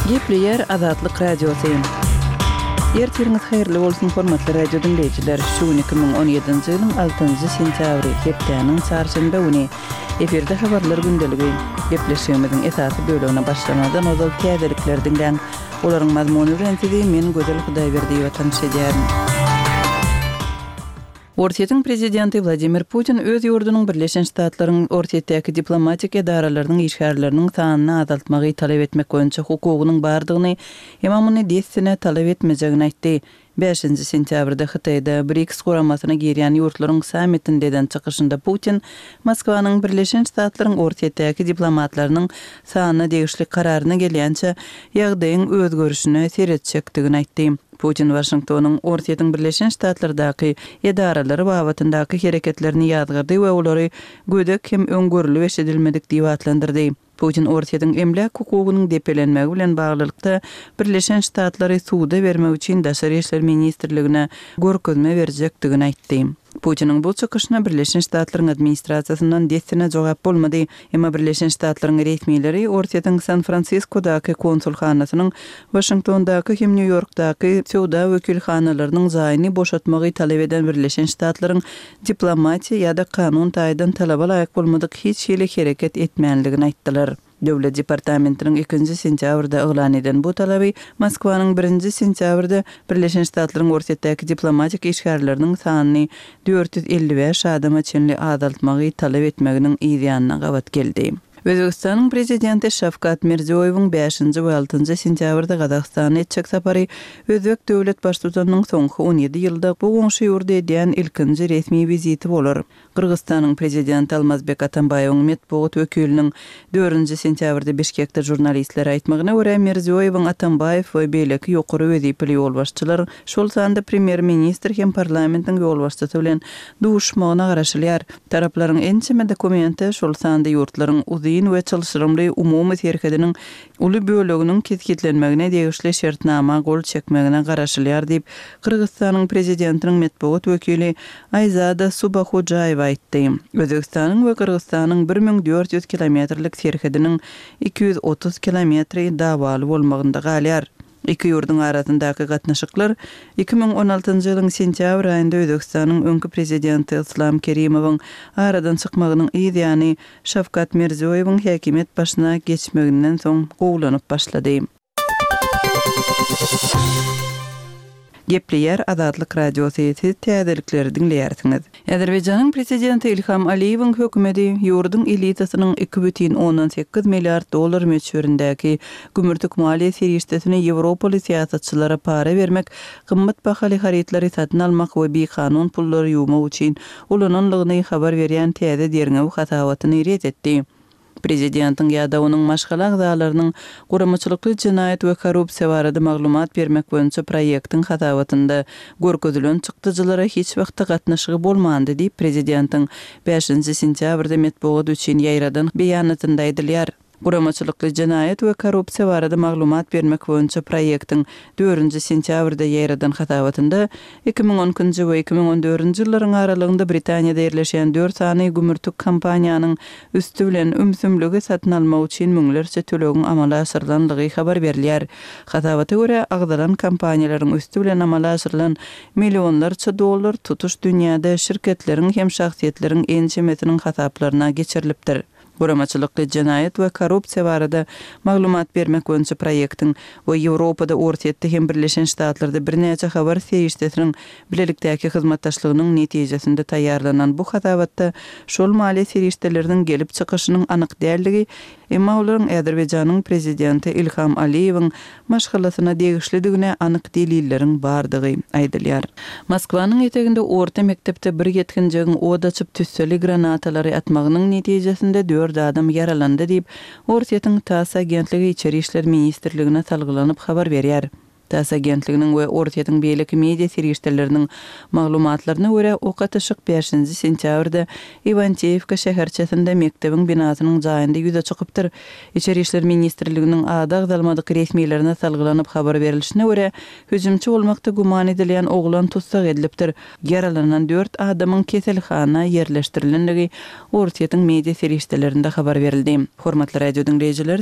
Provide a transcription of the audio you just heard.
Gepleyer Azatlyk Radiosu. Ertiriniz hayırlı bolsun hormatly radio dinleyijiler. Şu 2017-nji ýylyň 6-njy sentýabry hepdeniň çarşamba güni eferde habarlar gündeligi gepleşýümiziň esasy bölümine başlamadan ozal täzelikler dinlen. Olaryň mazmuny bilen men Gözel Hudaýberdi ýatanşydym. Ortiýetiň prezidenti Vladimir Putin öz ýurdunyň Birleşen Ştatlaryň ortiýetdäki diplomatik edaralarynyň işgärlerini sanyny azaltmagy talap etmek boýunça hukugynyň bardygyny hemamyny dessine talap etmejegini aýtdy. 5-nji sentýabrda Hytaýda BRICS guramasyna girýän ýurtlaryň sammitindeden çykyşynda Putin Moskwanyň Birleşen Ştatlaryň ortiýetdäki diplomatlarynyň sanyny degişlik kararyna gelýänçe ýagdaýyň özgörüşine seretjekdigini aýtdy. Putin Washingtonyň ortiýetiň Birleşen Ştatlardaky edaralary babatyndaky hereketlerini ýadgyrdy we olary gödek hem öňgörüli eşidilmedik diýip atlandyrdy. Putin ortiýetiň emlak hukugynyň depelenmegi bilen baglylykda Birleşen Ştatlary suwda bermek üçin Daşary işler ministrligine görkezme berjekdigini aýtdy. Putiniň bu çykyşyna Birleşen Ştatlaryň administrasiýasyndan dessine jogap bolmady. Emma Birleşen Ştatlaryň resmiýetleri ortiýetiň San Franciscodaky konsulxanasynyň Washingtondaky hem New Yorkdaky sowda wekilhanalarynyň zaýyny boşatmagy talap eden Birleşen Ştatlaryň diplomatiýa ýa-da kanun taýdan talaba laýyk bolmadyk hiç şeýle hereket etmänligini aýtdylar. Döwlet departamentiniň 2-nji sentýabrda eglan eden bu talaby Moskwanyň 1-nji sentýabrda Birleşen Ştatlaryň ortiýetdäki diplomatik işgärleriniň sanyny 455 adama çenli azaltmagy talap etmeginiň ýa-da gabat geldi. Özbekistanyň prezidenti Şavkat Mirziýoýewiň 5-nji we 6-njy sentýabrda Gazagstana etjek sapary Özbek döwlet başçysynyň soňky 17 ýylda bu goňşy ýurda edýän ilkinji resmi viziti bolar. Kırgızstanyň prezidenti Almazbek Atambaýewiň medeniýet wekiliniň 4-nji sentýabrda Bişkekde jurnalistlere aýtmagyna görä Mirziýoýewiň Atambaýew we beýleki ýokary wezipeli ýolbaşçylar şol sanda premier ministr hem parlamentiň ýolbaşçysy bilen duşmagyna garaşylýar. Taraplaryň ençeme dokumenti şol sanda ýurtlaryň we çalyşyrymly umumy herkediniň uly böleginiň ketgetlenmegine degişli şertnama gol çekmegine garaşylýar diýip Kırgızstanyň prezidentiniň medeniýet wekili Ayzada Subahojaýewa aýtdy. Özbekistanyň we Kırgızstanyň 1400 kilometrlik herkediniň 230 kilometri dawaly bolmagynda galýar. Iki ýurduň arasyndaky gatnaşyklar 2016-njy ýylyň sentýabr aýynda Özbekistanyň öňkü prezidenti Islom Kerimowyň aradan çykmagynyň ýa-ni Şavkat Mirziýoýewiň häkimet başyna geçmeginden soň gowlanyp başlady. Gepleyer Azatlyk Radiosu täzelikleri dinleýärsiňiz. Azerbaýjanyň prezidenti Ilham Aliýewiň hökümeti ýurdun elitasynyň 2,18 milliard dollar meçberindäki gümürtük maliýe serişdesini Ýewropaly siýasatçylara para bermek, gymmat bahaly harytlary satyn almak we bi-kanun pullary ýumak üçin ulananlygyny habar berýän täze derňew hatawatyny ret etdi. Prezidentiň ýa-da onuň maşgala agzalarynyň guramçylykly jinayet we korrupsiýa barada maglumat bermek boýunça proýektiň hatawatynda görkezilen çykdyjylara hiç wagtda gatnaşygy bolmandy diýip prezidentiň 5-nji sentýabrda medeniýet üçin ýaýradan beýanatynda aýdylýar. Guramçylykly jinayet we korrupsiýa barada maglumat bermek boýunça proýektiň 4-nji sentýabrda ýaýradan hatawatynda 2010-njy we 2014-nji ýyllaryň aralygynda Britaniýada ýerleşen 4 sany gümürtük kompaniýanyň üstü bilen ümsümlügi satyn almak üçin müňlerçe tölegiň amala aşyrylanlygy habar berilýär. Hatawata görä agdalan kompaniýalaryň üstü bilen amala aşyrylan millionlarça dollar tutuş dünýäde şirketleriň hem şahsiýetleriň ençemesiniň hasaplaryna geçirilipdir. Guramçylykly jinayet we korrupsiýa barada maglumat bermek boýunça proýektiň we Ýewropada ortiýetde hem Birleşen Ştatlarda birnäçe habar serişdesiniň bilelikdäki hyzmatdaşlygynyň netijesinde taýýarlanan bu hatawatda şol maliýe serişdeleriniň gelip çykyşynyň anyk dälligi, emma olaryň Azerbaýjanyň prezidenti Ilham Aliýewiň maşgalasyna degişlidigine anyk delilleriň bardygy aýdylýar. Moskwanyň eteginde orta mektepde bir yetkinjiň oda açyp tüsseli granatalary atmagynyň netijesinde 4 adam yaralandy diýip ortiýetiň TASS agentligi içeri işler ministrligine salgylanyp habar berýär. TASS agentliginiň we ortiýetiň beýleki media serişdeleriniň maglumatlaryna görä okatyşyk 5-nji sentýabrda Ivantiyevka şäherçesinde mektebiň binasynyň jaýynda ýüze çykypdyr. İçeri işler ministrliginiň agdalmadyk resmiýetlerine salgylanyp habar berilişine görä hüjümçi bolmakda guman edilýän oglan tutsak edilipdir. Yaralanan 4 adamyň keselhana ýerleşdirilendigi ortiýetiň media serişdelerinde habar berildi. Hormatly radio dinleýijiler,